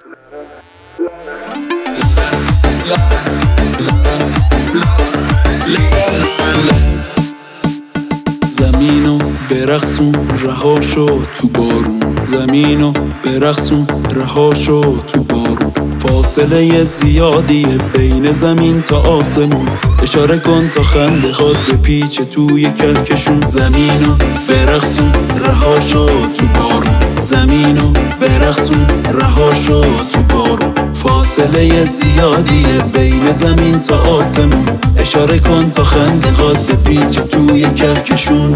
زمینو برقصون رها شو تو بارون، زمینو برقصون رها شو تو بارون. فاصله زیادیه بین زمین تا آسمون، اشاره کن تا خنده خود به پیچ توی کهکشون. زمینو برقصون رها شو تو بارون، زمینو برقصون رها شو تو بارون. فاصله زیادیه بین زمین تا آسمون، اشاره کن تا خنده خود به پیچ توی کهکشون.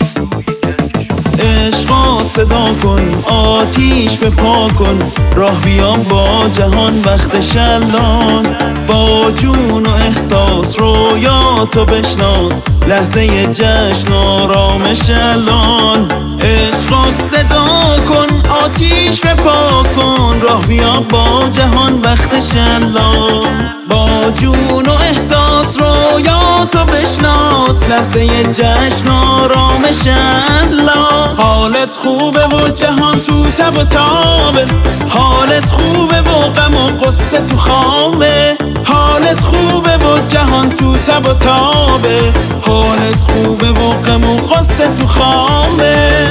عشقا صدا کن، آتیش به پا کن، راه بیام با جهان وقت شلان. با جون و احساس رویاتو بشناس، لحظه جشن آرامش الان. عشقا صدا کن، آتیش به پا کن، راه بیام با جهان وقت شلان. با جون و احساس رویاتو بشناس، لحظه جشن آرامش الان. حالت خوبه و جهان تو تب و تابه، حالت خوبه و غم و قصه تو خامه. حالت خوبه و جهان تو تب و تابه، حالت خوبه و غم و قصه تو خامه.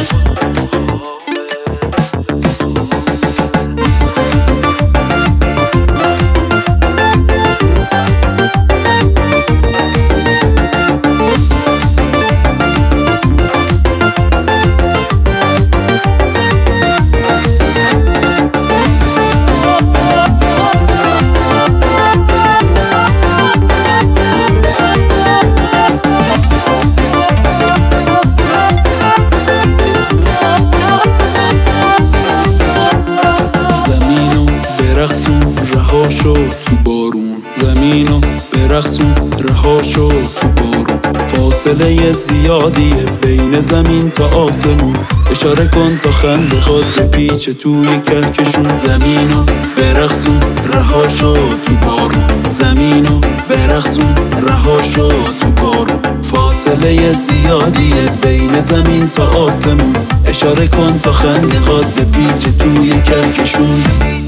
برقصون رها شو تو بارون، زمینو برقصون رها شو تو بارون. فاصله زیادیه بین زمین تا آسمون، اشاره کن تا خنده خود به پیچ توی کهکشون. زمینو برقصون رها شو تو بارون، زمینو برقصون رها شو تو بارون. فاصله زیادیه بین زمین تا آسمون، اشاره کن تا خنده خود به پیچ توی کهکشون.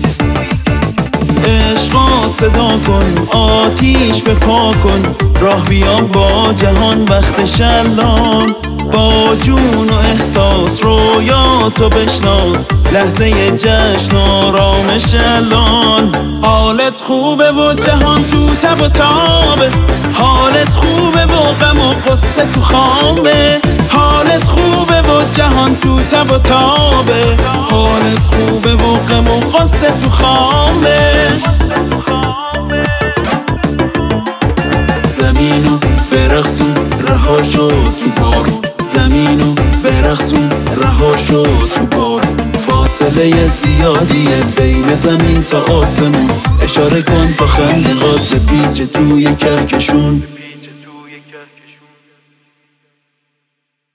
عشقا صدا کن، آتیش به پا کن، راه بیام با جهان وقت شلان. با جون و احساس رویاتو بشناس، لحظه جشن آرامش الان. حالت خوبه و جهان تو تب و تابه، حالت خوبه و غم و قصه تو خامه. حالت خوبه و جهان تو تب و تابه، حالت خوبه و غم و قصه تو خامه. زمینو برقصون رها شو تو بارون، زمینو برقصون رها شو تو بارون. فاصله زیادیه بین زمین تا آسمون، اشاره کن تا خنده خود به پیچ توی کهکشون.